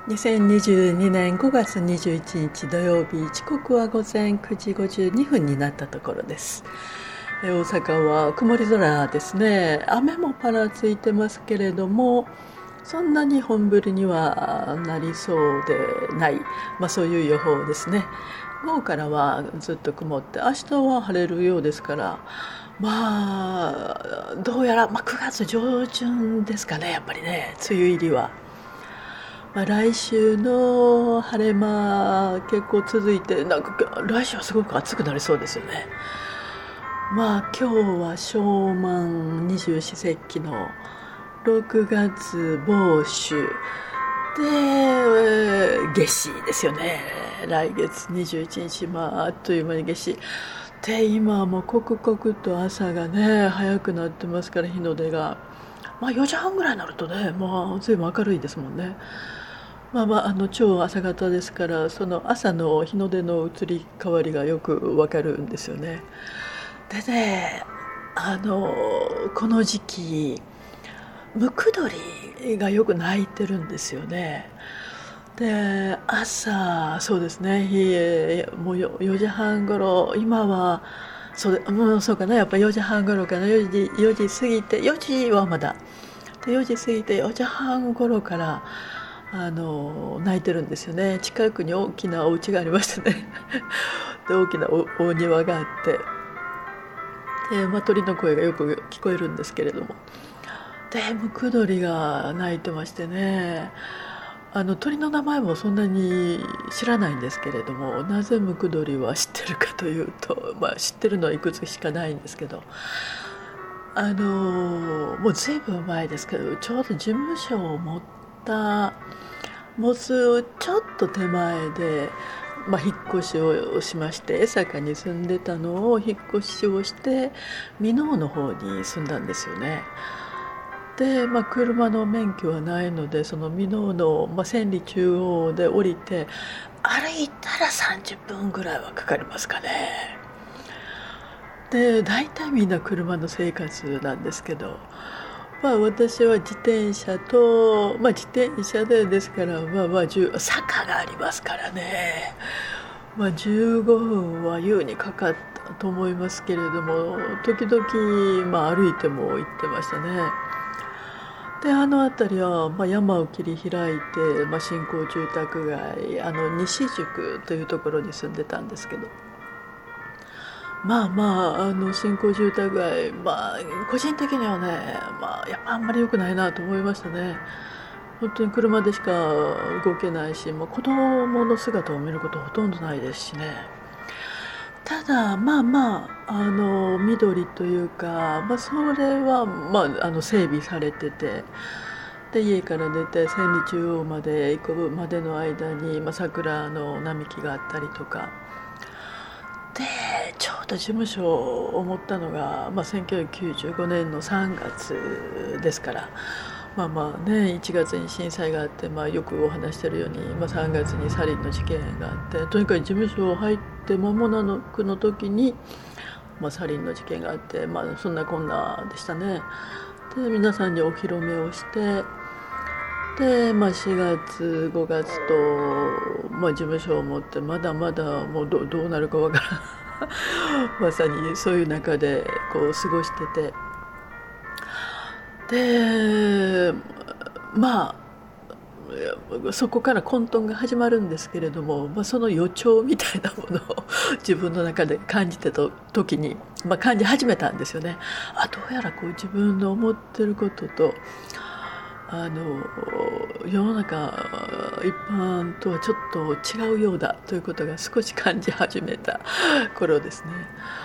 2022年5月21日土曜日、時刻は午前9時52分になったところです。大阪は曇り空ですね。雨もぱらついてますけれども、そんなに本降りにはなりそうでない、そういう予報ですね。午後からはずっと曇って、明日は晴れるようですから、どうやら、9月上旬ですかね。やっぱりね、梅雨入りは。来週の晴れ間結構続いて、来週はすごく暑くなりそうですよね。今日は小満二十四節気の6月某秋で、夏至ですよね。来月21日、あっという間に夏至で、今はもう刻々と朝がね早くなってますから、日の出が4時半ぐらいになるとね、随分明るいですもんね。超朝方ですから、その朝の日の出の移り変わりがよくわかるんですよね。でね、この時期ムクドリがよく鳴いてるんですよね。で、朝そうですね、もう4時半頃、今はそうかな、やっぱ4時半頃かな、4時過ぎて、4時はまだで、4時過ぎて4時半頃から鳴いてるんですよね。近くに大きなお家がありましてねで、大きな お庭があって、で、鳥の声がよく聞こえるんですけれども、で、ムクドリが鳴いてましてね、鳥の名前もそんなに知らないんですけれども、なぜムクドリは知ってるかというと、知ってるのはいくつしかないんですけど、もうずいぶん前ですけど、ちょうど事務所を持つちょっと手前で、引っ越しをしまして、江坂に住んでたのを引っ越しをして箕面の方に住んだんですよね。で、車の免許はないので、その箕面の、千里中央で降りて歩いたら30分ぐらいはかかりますかね。で、大体みんな車の生活なんですけど、私は自転車と、自転車でですから、坂がありますからね、15分は優にかかったと思いますけれども、時々、歩いても行ってましたね。で、辺りは、山を切り開いて、新興住宅街、西宿というところに住んでたんですけど、新興住宅街、個人的にはね、やっぱあんまり良くないなと思いましたね。本当に車でしか動けないし、子供の姿を見ることほとんどないですしね。ただ、緑というか、それは、整備されてて、で、家から出て千里中央まで行くまでの間に、桜の並木があったりとかで、ちょうど事務所を思ったのが、1995年の3月ですから、1月に震災があって、よくお話してるように、3月にサリンの事件があって、とにかく事務所入って間もなくの時に、サリンの事件があって、そんなこんなでしたね。で、皆さんにお披露目をして、で、4月5月と、事務所を持ってまだまだもうどうなるかわからんまさにそういう中で過ごしてて、で、そこから混沌が始まるんですけれども、その予兆みたいなものを自分の中で感じてた時に、感じ始めたんですよね。どうやら自分の思ってることと世の中一般とはちょっと違うようだということが少し感じ始めた頃ですね。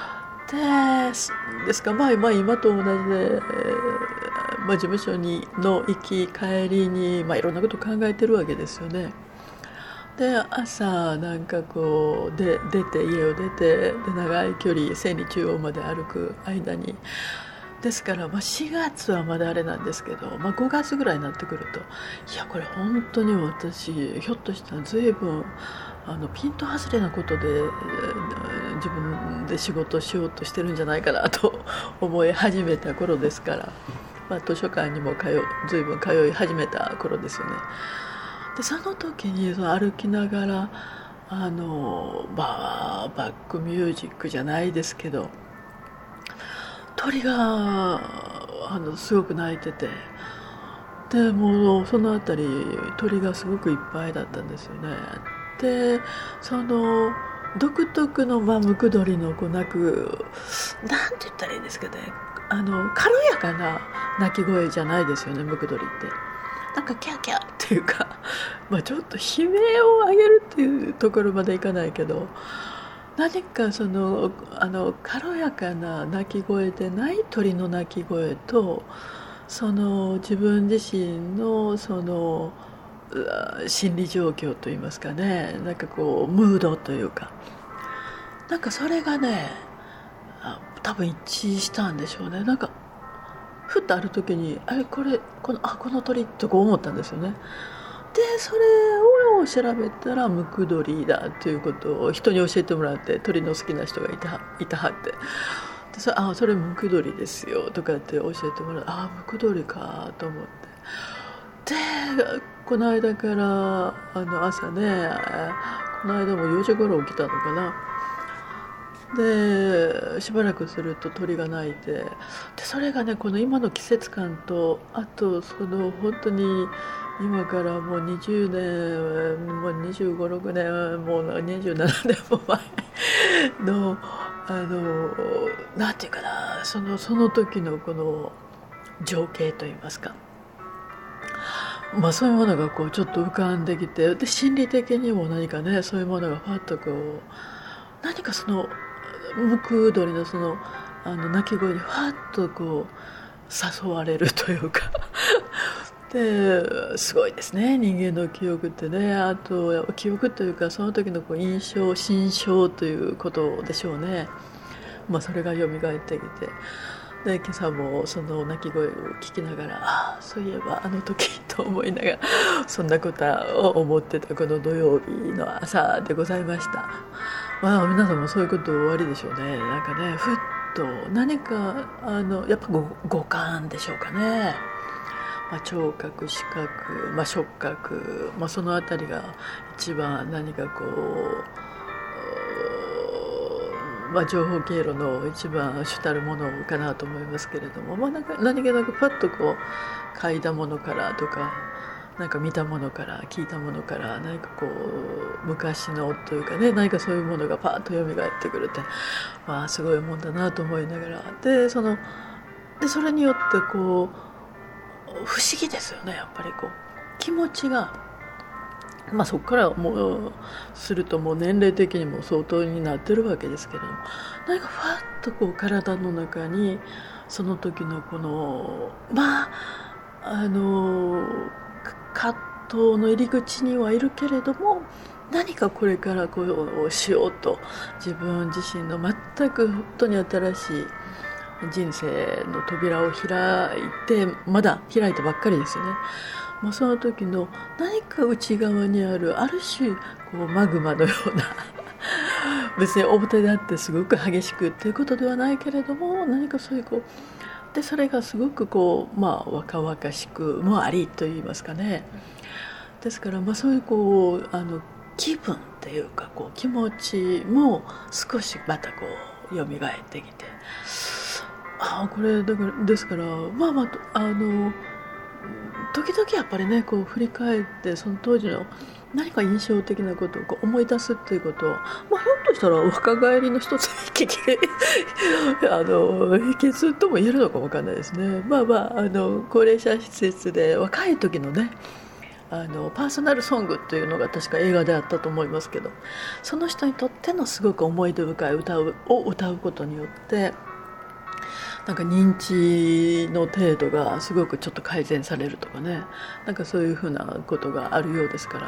ですか、今と同じで、事務所の行き帰りに、いろんなことを考えてるわけですよね。で、朝家を出て、で、長い距離千里中央まで歩く間に、ですから、4月はまだあれなんですけど、5月ぐらいになってくると、これ本当に私ひょっとしたら随分ピント外れなことで、自分で仕事しようとしてるんじゃないかなと思い始めた頃ですから、図書館にも随分通い始めた頃ですよね。 でその時にその歩きながらバックミュージックじゃないですけど、鳥がすごく鳴いてて、でもうその辺り鳥がすごくいっぱいだったんですよね。でその独特のムクドリの鳴く、なんて言ったらいいんですかね、軽やかな鳴き声じゃないですよね、ムクドリって。なんかキャーキャーっていうかちょっと悲鳴を上げるっていうところまでいかないけど、何かその軽やかな鳴き声でない鳥の鳴き声と、その自分自身のその心理状況といいますかね、なんかこうムードというか、なんかそれがね多分一致したんでしょうね。なんかふっとある時にこの鳥とこう思ったんですよね。でそれを調べたらムクドリだということを人に教えてもらって、鳥の好きな人がいたはって、でそれムクドリですよとかって教えてもらって、ムクドリかと思って、でこの間から朝ね、この間も4時頃起きたのかな。でしばらくすると鳥が鳴いて、でそれがねこの今の季節感と、あとその本当に今からもう20年もう25、6年もう27年も前のなんていうかな、その時のこの情景といいますか、そういうものがこうちょっと浮かんできて、で心理的にも何かねそういうものがパッとこう、何かそのムクドリのその鳴き声にファッとこう誘われるというかですごいですね、人間の記憶ってね。あと記憶というか、その時のこう印象心象ということでしょうね。それが蘇ってきて、で今朝もその鳴き声を聞きながら、そういえばあの時と思いながらそんなことを思ってたこの土曜日の朝でございました。皆さんもそういうこと終わりでしょうね。なんかねふっと何かやっぱ五感でしょうかね。聴覚、視覚、触覚、そのあたりが一番何かこう、情報経路の一番主たるものかなと思いますけれども、何気なくパッとこう嗅いだものからとか、なんか見たものから聞いたものから、何かこう昔のというかね、何かそういうものがパッと蘇ってくるって、すごいもんだなと思いながら、でそれによってこう不思議ですよね、やっぱりこう気持ちが、そこからもうするともう年齢的にも相当になってるわけですけども、何かふわっとこう体の中にその時のこの葛藤の入り口にはいるけれども、何かこれからこうしようと自分自身の全く本当に新しい人生の扉を開いて、まだ開いたばっかりですよね。その時の何か内側にあるある種こうマグマのような別に表であってすごく激しくっていうことではないけれども、何かそういうこうで、それがすごくこう若々しくもありといいますかね。ですからそういうこう気分っていうかこう気持ちも少しまたこう蘇ってきて、これだからですから時々やっぱりねこう振り返ってその当時の何か印象的なことをこう思い出すっていうことを、ひょっとしたら若返りの一つ秘訣とも言えるのかもわかんないですね。高齢者施設で若い時のねパーソナルソングっていうのが確か映画であったと思いますけど、その人にとってのすごく思い出深い歌を歌うことによってなんか認知の程度がすごくちょっと改善されるとかね、なんかそういうふうなことがあるようですから、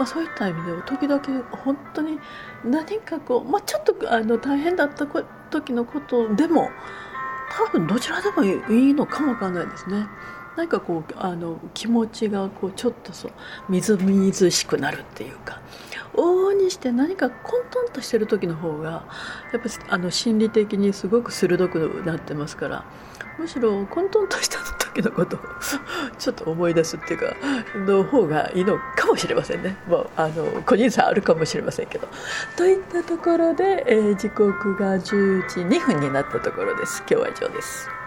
そういった意味では時々本当に何かこう、ちょっと大変だった時のことでも多分どちらでもいいのかもわかんないですね。何かこう気持ちがこうちょっとみずみずしくなるっていうか、 往々にして何か混沌としてる時の方がやっぱり心理的にすごく鋭くなってますから、むしろ混沌とした時のことをちょっと思い出すっていうかの方がいいのかもしれませんね。もう個人差あるかもしれませんけど、といったところで、時刻が10時2分になったところです。今日は以上です。